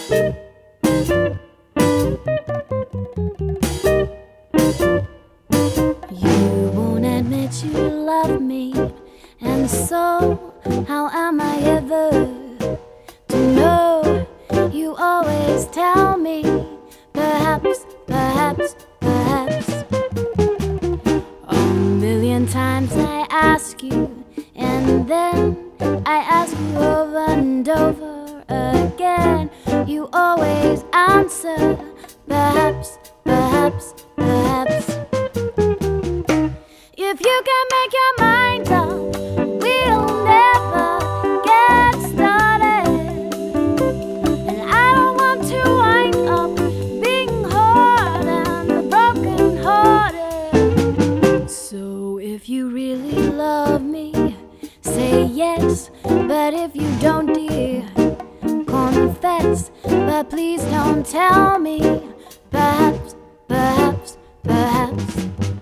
You won't admit you love me, and so how am I ever to know? You always tell me, perhaps, perhaps, perhaps. A million times I ask you, and then I ask you over and over again. You always answer, perhaps, perhaps, perhaps. If you can make your mind up, we'll never get started. And I don't want to wind up being hurt and broken hearted. So if you really love me, say yes. But if you don't, dear, confess. But please don't tell me, perhaps, perhaps, perhaps.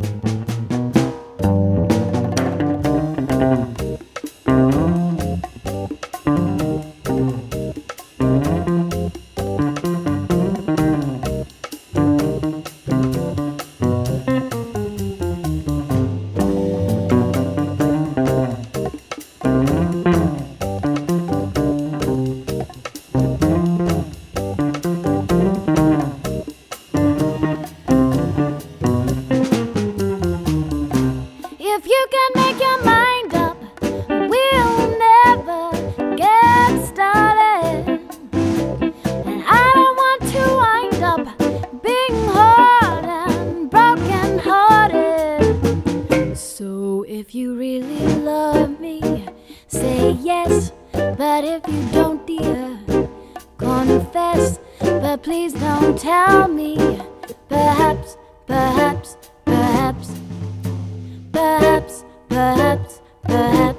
If you can make your mind up, we'll never get started. And I don't want to wind up being hurt and broken hearted. So if you really love me, say yes. But if you don't, dear, confess. But please don't tell me, perhaps, perhaps, perhaps. Perhaps, perhaps, perhaps.